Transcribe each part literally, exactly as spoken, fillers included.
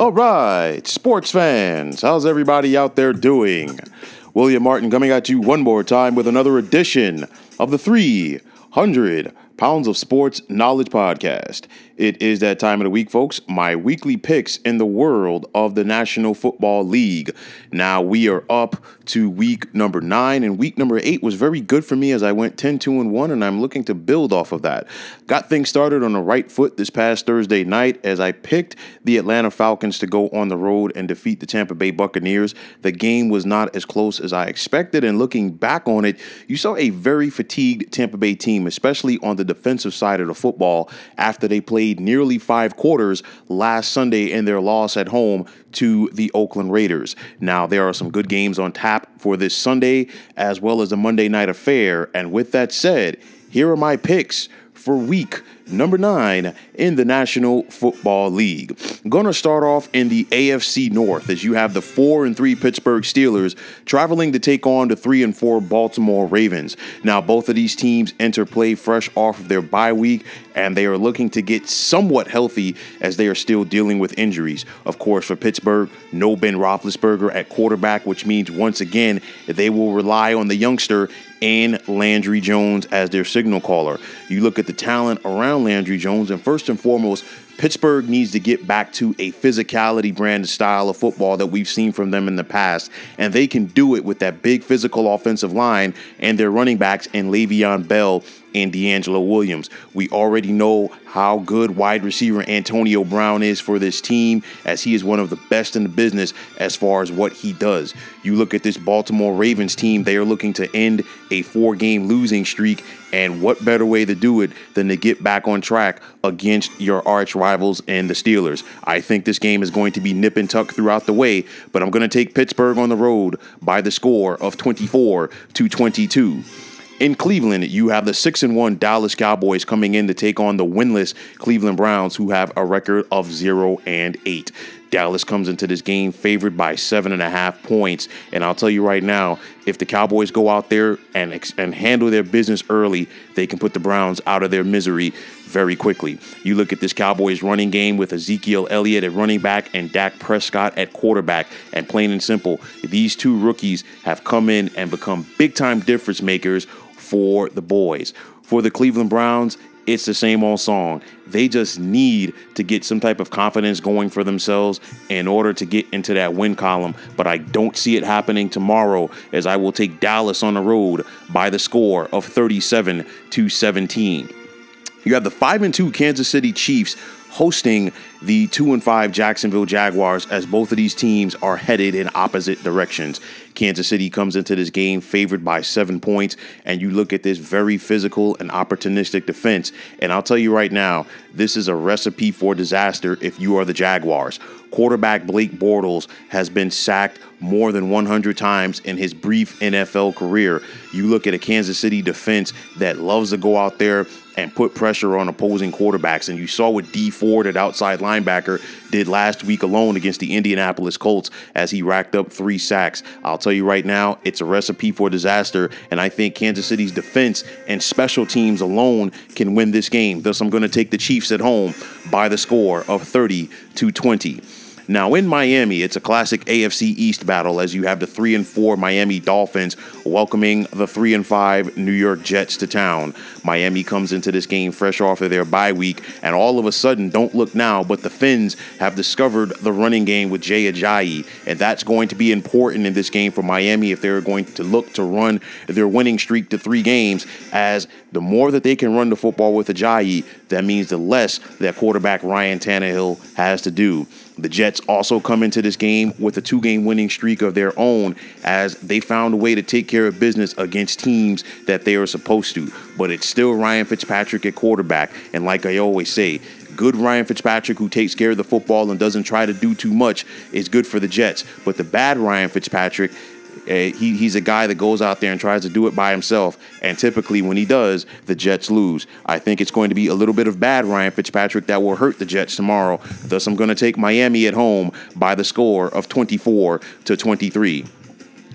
All right, sports fans, how's everybody out there doing? William Martin coming at you one more time with another edition of the three hundred Pounds of Sports Knowledge Podcast. It is that time of the week, folks, my weekly picks in the world of the National Football League. Now, we are up to week number nine, and week number eight was very good for me as I went ten two and one, and I'm looking to build off of that. Got things started on the right foot this past Thursday night as I picked the Atlanta Falcons to go on the road and defeat the Tampa Bay Buccaneers. The game was not as close as I expected, and looking back on it, you saw a very fatigued Tampa Bay team, especially on the defensive side of the football, after they played nearly five quarters last Sunday in their loss at home to the Oakland Raiders. Now, there are some good games on tap for this Sunday, as well as a Monday night affair. And with that said, here are my picks for week number nine in the National Football League. I'm going to start off in the A F C North as you have the four and three Pittsburgh Steelers traveling to take on the three and four Baltimore Ravens. Now, both of these teams enter play fresh off of their bye week, and they are looking to get somewhat healthy as they are still dealing with injuries. Of course, for Pittsburgh, no Ben Roethlisberger at quarterback, which means once again they will rely on the youngster and Landry Jones as their signal caller. You look at the talent around Landry Jones, and first and foremost, Pittsburgh needs to get back to a physicality brand style of football that we've seen from them in the past, and they can do it with that big physical offensive line and their running backs in Le'Veon Bell and D'Angelo Williams. We already know how good wide receiver Antonio Brown is for this team, as he is one of the best in the business as far as what he does. You look at this Baltimore Ravens team, they are looking to end a four-game losing streak, and what better way to do it than to get back on track against your arch rivals and the Steelers. I think this game is going to be nip and tuck throughout the way, but I'm going to take Pittsburgh on the road by the score of twenty-four to twenty-two. In Cleveland, you have the six and one Dallas Cowboys coming in to take on the winless Cleveland Browns, who have a record of zero and eight. Dallas comes into this game favored by seven and a half points. And I'll tell you right now, if the Cowboys go out there and, and handle their business early, they can put the Browns out of their misery very quickly. You look at this Cowboys running game with Ezekiel Elliott at running back and Dak Prescott at quarterback. And plain and simple, these two rookies have come in and become big-time difference makers for the boys. For the Cleveland Browns, it's the same old song. They just need to get some type of confidence going for themselves in order to get into that win column. But I don't see it happening tomorrow, as I will take Dallas on the road by the score of thirty-seven to seventeen. You have the five and two Kansas City Chiefs hosting the two and five Jacksonville Jaguars, as both of these teams are headed in opposite directions. Kansas City comes into this game favored by seven points, and you look at this very physical and opportunistic defense, and I'll tell you right now, this is a recipe for disaster if you are the Jaguars. Quarterback Blake Bortles has been sacked more than one hundred times in his brief N F L career. You look at a Kansas City defense that loves to go out there and put pressure on opposing quarterbacks, and you saw what Dee Ford at outside linebacker did last week alone against the Indianapolis Colts as he racked up three sacks. I'll tell you right now, it's a recipe for disaster, and I think Kansas City's defense and special teams alone can win this game. Thus, I'm going to take the Chiefs at home by the score of thirty to twenty. Now, in Miami, it's a classic A F C East battle as you have the three and four Miami Dolphins welcoming the three and five New York Jets to town. Miami comes into this game fresh off of their bye week, and all of a sudden, don't look now, but the Fins have discovered the running game with Jay Ajayi, and that's going to be important in this game for Miami if they're going to look to run their winning streak to three games, as the more that they can run the football with Ajayi, that means the less that quarterback Ryan Tannehill has to do. The Jets also come into this game with a two-game winning streak of their own, as they found a way to take care of business against teams that they are supposed to. But it's still Ryan Fitzpatrick at quarterback. And like I always say, good Ryan Fitzpatrick who takes care of the football and doesn't try to do too much is good for the Jets. But the bad Ryan Fitzpatrick, Uh, he, he's a guy that goes out there and tries to do it by himself, and typically when he does, the Jets lose. I think it's going to be a little bit of bad Ryan Fitzpatrick that will hurt the Jets tomorrow. Thus, I'm going to take Miami at home by the score of twenty-four to twenty-three.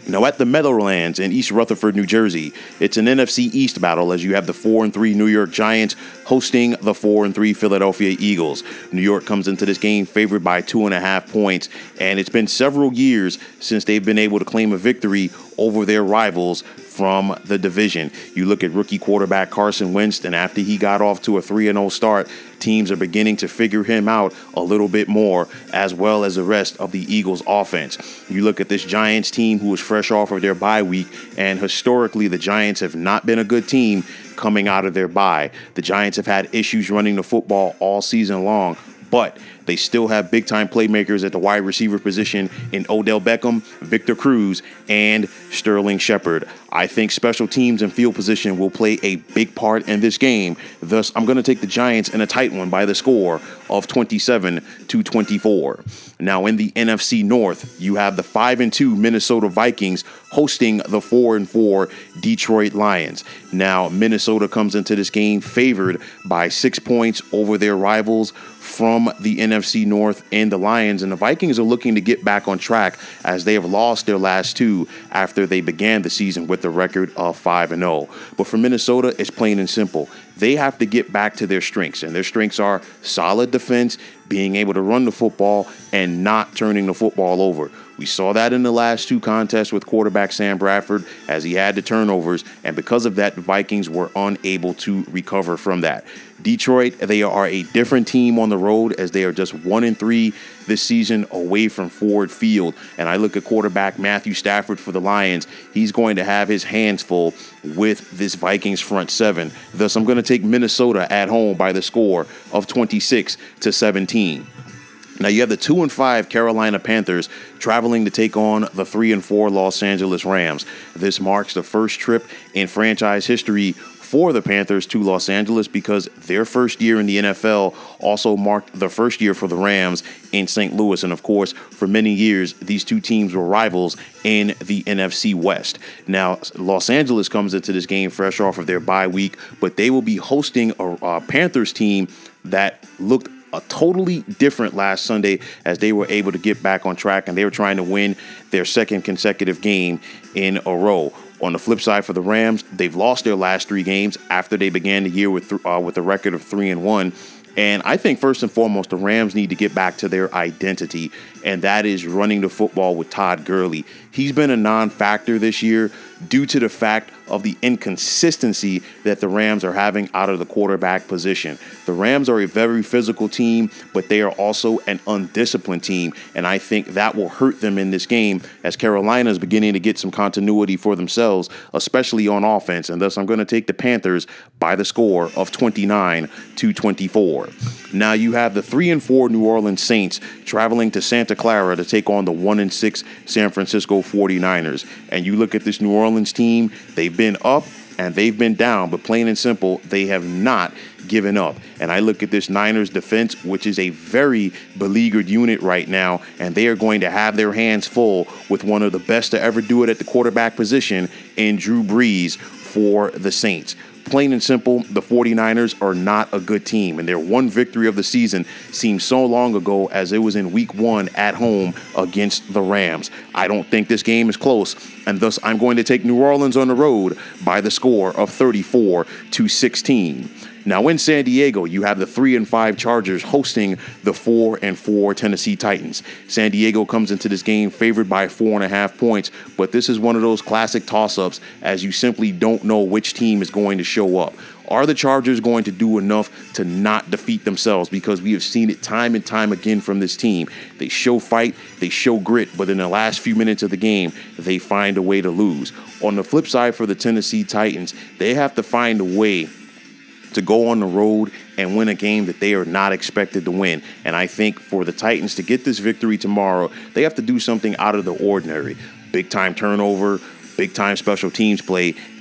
Now at the Meadowlands in East Rutherford, New Jersey, it's an N F C East battle as you have the four and three New York Giants hosting the four and three Philadelphia Eagles. New York comes into this game favored by two and a half points, and it's been several years since they've been able to claim a victory over their rivals from the division. You look at rookie quarterback Carson Wentz, and after he got off to a three and oh start, teams are beginning to figure him out a little bit more, as well as the rest of the Eagles offense. You look at this Giants team who is fresh off of their bye week, and historically the Giants have not been a good team coming out of their bye. The Giants have had issues running the football all season long, but they still have big-time playmakers at the wide receiver position in Odell Beckham, Victor Cruz, and Sterling Shepard. I think special teams and field position will play a big part in this game. Thus, I'm going to take the Giants in a tight one by the score of twenty-seven to twenty-four. Now, in the N F C North, you have the five and two Minnesota Vikings hosting the four and four Detroit Lions. Now, Minnesota comes into this game favored by six points over their rivals from the N F C North and the Lions, and the Vikings are looking to get back on track as they have lost their last two after they began the season with a record of five and oh. But for Minnesota, it's plain and simple. They have to get back to their strengths, and their strengths are solid defense, being able to run the football, and not turning the football over. We saw that in the last two contests with quarterback Sam Bradford as he had the turnovers, and because of that, the Vikings were unable to recover from that. Detroit, they are a different team on the road as they are just one and three this season away from Ford Field. And I look at quarterback Matthew Stafford for the Lions. He's going to have his hands full with this Vikings front seven. Thus, I'm going to take Minnesota at home by the score of twenty-six to seventeen. Now you have the two and five Carolina Panthers traveling to take on the three and four Los Angeles Rams. This marks the first trip in franchise history for the Panthers to Los Angeles because their first year in the N F L also marked the first year for the Rams in Saint Louis. And of course, for many years, these two teams were rivals in the N F C West. Now, Los Angeles comes into this game fresh off of their bye week, but they will be hosting a, a Panthers team that looked a totally different last Sunday as they were able to get back on track and they were trying to win their second consecutive game in a row. On the flip side for the Rams, they've lost their last three games after they began the year with uh, with a record of three and one. And I think first and foremost, the Rams need to get back to their identity, and that is running the football with Todd Gurley. He's been a non-factor this year due to the fact of the inconsistency that the Rams are having out of the quarterback position. The Rams are a very physical team, but they are also an undisciplined team, and I think that will hurt them in this game as Carolina is beginning to get some continuity for themselves, especially on offense, and thus I'm going to take the Panthers by the score of twenty-nine to twenty-four. Now you have the three and four New Orleans Saints traveling to Santa Clara to take on the one and six San Francisco forty-niners. And you look at this New Orleans team, they've been up and they've been down, but plain and simple, they have not given up. And I look at this Niners defense, which is a very beleaguered unit right now, and they are going to have their hands full with one of the best to ever do it at the quarterback position in Drew Brees for the Saints. Plain and simple, the forty-niners are not a good team, and their one victory of the season seems so long ago as it was in week one at home against the Rams. I don't think this game is close, and thus I'm going to take New Orleans on the road by the score of thirty-four to sixteen. Now in San Diego, you have the three and five Chargers hosting the four and four Tennessee Titans. San Diego comes into this game favored by four and a half points, but this is one of those classic toss-ups as you simply don't know which team is going to show up. Are the Chargers going to do enough to not defeat themselves? Because we have seen it time and time again from this team. They show fight, they show grit, but in the last few minutes of the game, they find a way to lose. On the flip side for the Tennessee Titans, they have to find a way to go on the road and win a game that they are not expected to win. And I think for the Titans to get this victory tomorrow, they have to do something out of the ordinary. Big time turnover, big time special teams play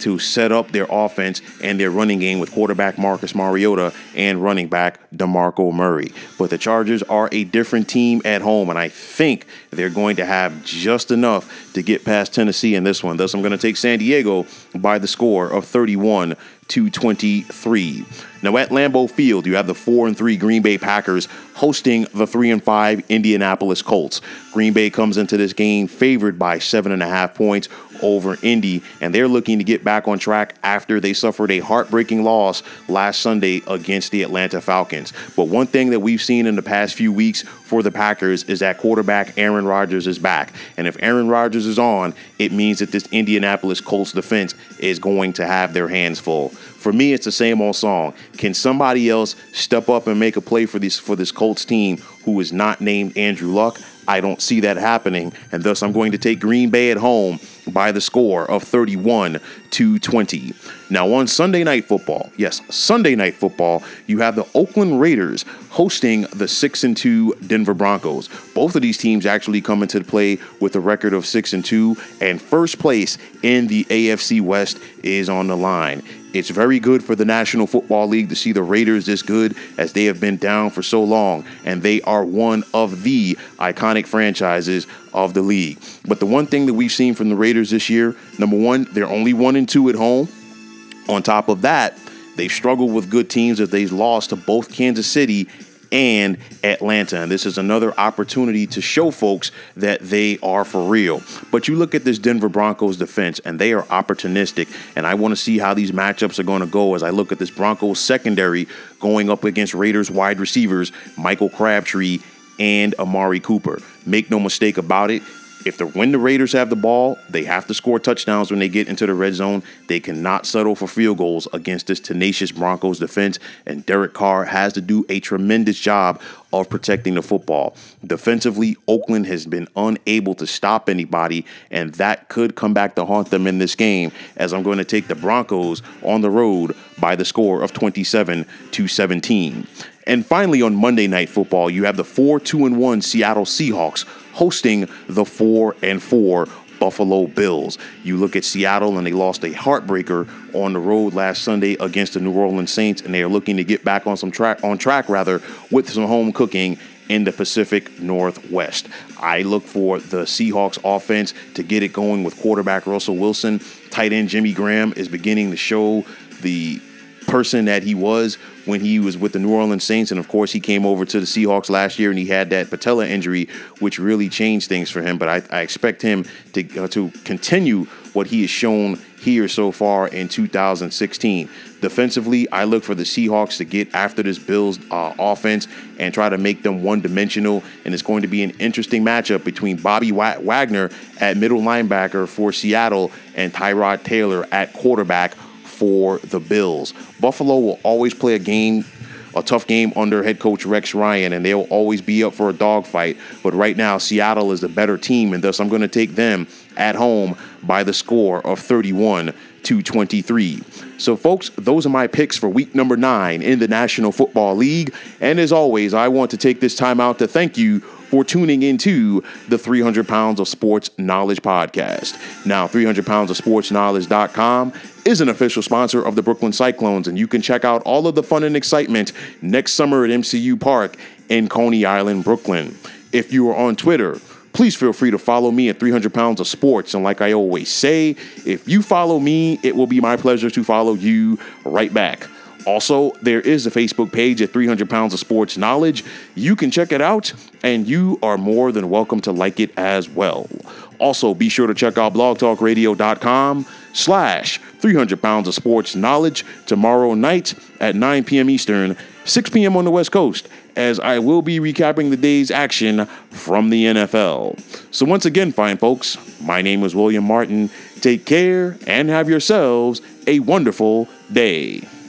to set up their offense and their running game with quarterback Marcus Mariota and running back DeMarco Murray. But the Chargers are a different team at home, and I think they're going to have just enough to get past Tennessee in this one. Thus, I'm going to take San Diego by the score of thirty-one to twenty-three. Now at Lambeau Field, you have the four and three Green Bay Packers hosting the three and five Indianapolis Colts. Green Bay comes into this game favored by seven and a half points over Indy, and they're looking to get back on track after they suffered a heartbreaking loss last Sunday against the Atlanta Falcons. But one thing that we've seen in the past few weeks for the Packers is that quarterback Aaron Rodgers is back. And if Aaron Rodgers is on, it means that this Indianapolis Colts defense is going to have their hands full. For me, it's the same old song. Can somebody else step up and make a play for this for this Colts team who is not named Andrew Luck? I don't see that happening, and thus I'm going to take Green Bay at home by the score of thirty-one to twenty. Now on Sunday Night Football, yes, Sunday Night Football, you have the Oakland Raiders hosting the six and two Denver Broncos. Both of these teams actually come into play with a record of six and two, and first place in the A F C West is on the line. It's very good for the National Football League to see the Raiders this good, as they have been down for so long, and they are one of the iconic franchises of the league. But the one thing that we've seen from the Raiders this year, number one, they're only one and two at home. On top of that, they've struggled with good teams as they've lost to both Kansas City and Atlanta. And this is another opportunity to show folks that they are for real. But you look at this Denver Broncos defense, and they are opportunistic. And I want to see how these matchups are going to go as I look at this Broncos secondary going up against Raiders wide receivers Michael Crabtree and Amari Cooper. Make no mistake about it. If the when the Raiders have the ball, they have to score touchdowns when they get into the red zone. They cannot settle for field goals against this tenacious Broncos defense, and Derek Carr has to do a tremendous job of protecting the football. Defensively, Oakland has been unable to stop anybody, and that could come back to haunt them in this game, as I'm going to take the Broncos on the road by the score of twenty-seven to seventeen. And finally, on Monday Night Football, you have the four two and one Seattle Seahawks hosting the four and four Buffalo Bills. You look at Seattle, and they lost a heartbreaker on the road last Sunday against the New Orleans Saints, and they are looking to get back on some track on track rather with some home cooking in the Pacific Northwest. I look for the Seahawks offense to get it going with quarterback Russell Wilson. Tight end Jimmy Graham is beginning to show the person that he was when he was with the New Orleans Saints. And of course, he came over to the Seahawks last year and he had that patella injury, which really changed things for him. But I, I expect him to, uh, to continue what he has shown here so far in two thousand sixteen. Defensively, I look for the Seahawks to get after this Bills uh, offense and try to make them one-dimensional. And it's going to be an interesting matchup between Bobby Wa- Wagner at middle linebacker for Seattle and Tyrod Taylor at quarterback for the Bills. Buffalo will always play a game, a tough game under head coach Rex Ryan, and they'll always be up for a dogfight. But right now, Seattle is the better team, and thus I'm going to take them at home by the score of thirty-one to twenty-three. So, folks, those are my picks for week number nine in the National Football League. And as always, I want to take this time out to thank you for tuning into the three hundred pounds of Sports Knowledge podcast. Now, three hundred pounds of sports knowledge dot com is an official sponsor of the Brooklyn Cyclones, and you can check out all of the fun and excitement next summer at M C U Park in Coney Island, Brooklyn. If you are on Twitter, please feel free to follow me at three hundred pounds of sports. And like I always say, if you follow me, it will be my pleasure to follow you right back. Also, there is a Facebook page at three hundred pounds of Sports Knowledge. You can check it out, and you are more than welcome to like it as well. Also, be sure to check out blogtalkradio.com slash 300 pounds of sports knowledge tomorrow night at nine p.m. Eastern, six p.m. on the West Coast, as I will be recapping the day's action from the N F L. So once again, fine folks, my name is William Martin. Take care and have yourselves a wonderful day.